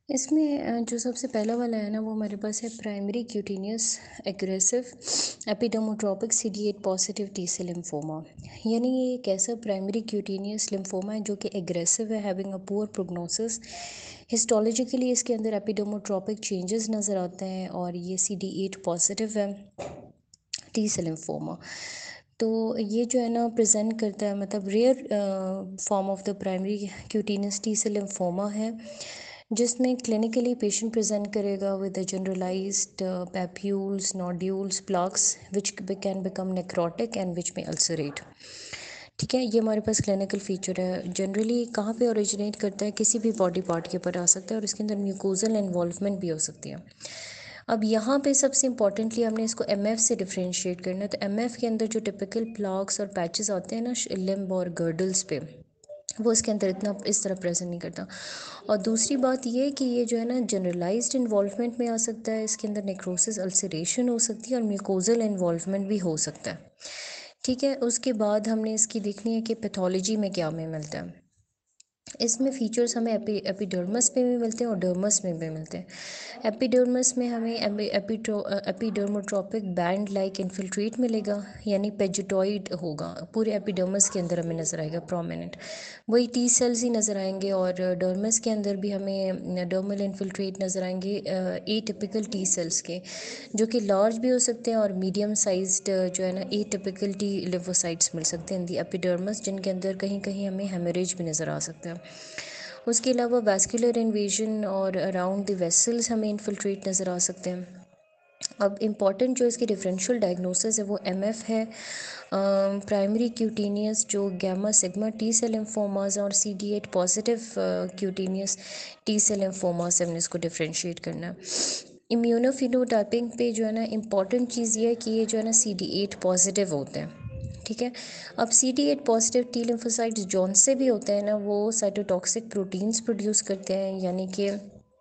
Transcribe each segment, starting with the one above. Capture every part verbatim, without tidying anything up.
इसमें अ, जो सबसे पहला वाला है ना वो हमारे पास है primary cutaneous aggressive epidermotropic C D eight positive T cell lymphoma. यानी ये एक ऐसा प्राइमरी क्यूटेनियस लिम्फोमा है जो कि एग्रेसिव है, having a poor prognosis. Histologically इसके अंदर एपिडर्मोट्रोपिक चेंजेस नज़र आते हैं और ये सी डी एट पॉजिटिव है टी सेल लिम्फोमा। तो ये जो है ना प्रेजेंट करता है, मतलब rare form of the primary cutaneous T cell lymphoma है, जिसमें क्लिनिकली पेशेंट प्रेजेंट करेगा with a generalised papules, nodules, plugs which can become necrotic and which may ulcerate. ठीक है, ये हमारे पास क्लिनिकल फीचर है। जनरली कहाँ पे ओरिजिनेट करता है, किसी भी बॉडी पार्ट के ऊपर आ सकता है और इसके अंदर म्यूकोजल इन्वॉल्वमेंट भी हो सकती है। अब यहाँ पे सबसे इंपॉर्टेंटली हमने इसको एमएफ से डिफ्रेंशिएट करना है। तो एमएफ के अंदर जो टिपिकल प्लॉक्स और पैचेस आते हैं ना लिम्ब और गर्डल्स पे, वो इसके अंदर इतना इस तरह प्रेजेंट नहीं करता। और दूसरी बात ये कि ये जो है ना जनरलाइज्ड इन्वॉल्वमेंट में आ सकता है, इसके अंदर नेक्रोसिस अल्सरेशन हो सकती है और म्यूकोजल इन्वॉल्वमेंट भी हो सकता है। ठीक है, उसके बाद हमने इसकी देखनी है कि पैथोलॉजी में क्या में मिलता है। इसमें फीचर्स हमें एपी एपिडर्मस में भी मिलते हैं और डर्मस में भी मिलते हैं। एपिडर्मस में हमें एपिट्रो एपिडर्मोट्रोपिक बैंड लाइक इन्फिल्ट्रेट मिलेगा, यानी पेजिटॉइड होगा, पूरे एपिडर्मस के अंदर हमें नज़र आएगा प्रोमिनेंट। वही टी सेल्स ही नज़र आएंगे और डर्मस के अंदर भी हमें डर्मल इन्फिल्ट्रेट नज़र आएंगे ए टिपिकल टी सेल्स के, जो कि लार्ज भी हो सकते हैं और मीडियम साइज्ड जो है ना ए टिपिकल टी लिम्फोसाइट्स मिल सकते हैं इन दी एपिडर्मस, जिनके अंदर कहीं कहीं हमें हेमरेज भी नज़र आ सकता है। उसके अलावा वैस्कुलर इन्वेजन और अराउंड द वेसल्स हमें इन्फिल्ट्रेट नज़र आ सकते हैं। अब इम्पॉर्टेंट जो इसकी डिफरेंशियल डायग्नोसिस है वो एमएफ है, प्राइमरी क्यूटेनियस जो gamma sigma T cell lymphomas और C D eight positive cutaneous T cell lymphoma से हमने इसको डिफ्रेंशिएट करना है। इम्यूनोफिनोटाइपिंग पे जो है ना इम्पॉर्टेंट चीज़ ये है कि ये जो है ना सी डी एट पॉजिटिव होते हैं। ठीक है, अब C D eight positive T lymphocytes zone से भी होते हैं ना वो साइटोटॉक्सिक प्रोटीन्स प्रोड्यूस करते हैं, यानी कि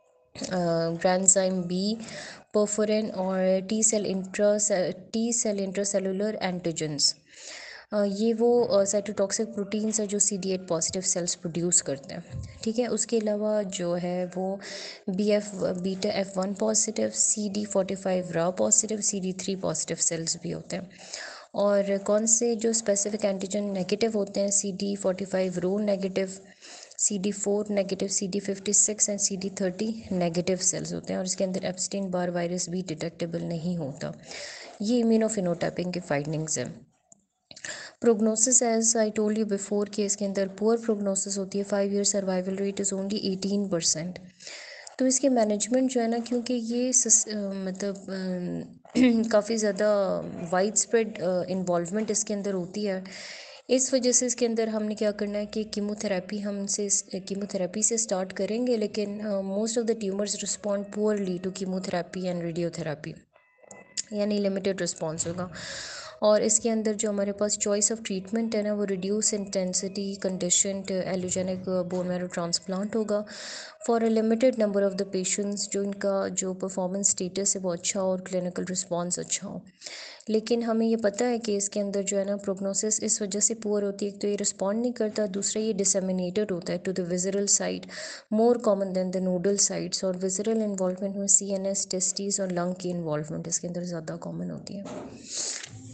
ग्रांजाइम बी, परफोरिन और T cell intra T cell intracellular antigens. ये वो साइटोटॉक्सिक प्रोटीन्स है जो C D eight positive cells produce करते हैं। ठीक है, उसके अलावा जो है वो B F beta F one positive, C D forty five RA positive, C D three positive cells भी होते हैं। और कौन से जो स्पेसिफिक एंटीजन नेगेटिव होते हैं, C D forty five RO negative, C D four negative, C D fifty six and C D thirty negative cells होते हैं और इसके अंदर एप्स्टीन बार वायरस भी डिटेक्टेबल नहीं होता। ये इम्यूनोफिनोटाइपिंग की फाइंडिंग्स हैं। Prognosis as I told you before कि इसके अंदर पुअर प्रोग्नोसिस होती है, five year survival rate is only eighteen percent. तो इसके मैनेजमेंट जो है ना, क्योंकि ये सस, अ, मतलब काफ़ी ज़्यादा वाइड स्प्रेड इन्वॉल्वमेंट इसके अंदर होती है, इस वजह से इसके अंदर हमने क्या करना है कि कीमोथेरेपी हमसे कीमोथेरेपी से स्टार्ट करेंगे, लेकिन most of the tumours respond poorly to chemotherapy and radiotherapy, यानी लिमिटेड रिस्पॉन्स होगा। और इसके अंदर जो हमारे पास चॉइस ऑफ ट्रीटमेंट है ना वो reduce intensity condition allogeneic bone marrow transplant होगा for a limited number of the patients, जो इनका जो परफॉर्मेंस स्टेटस है वो अच्छा हो और क्लिनिकल रिस्पॉन्स अच्छा हो। लेकिन हमें ये पता है कि इसके अंदर जो है ना प्रोग्नोसिस इस वजह से पुअर होती है, एक तो ये रिस्पॉन्ड नहीं करता, दूसरा ये डिसेमिनेटेड होता है to the visceral side, more common than the nodal sides. और विजरल इन्वॉल्वमेंट में सी एन एस, टेस्टिस और लंग की इन्वॉल्वमेंट इसके अंदर ज़्यादा कॉमन होती है।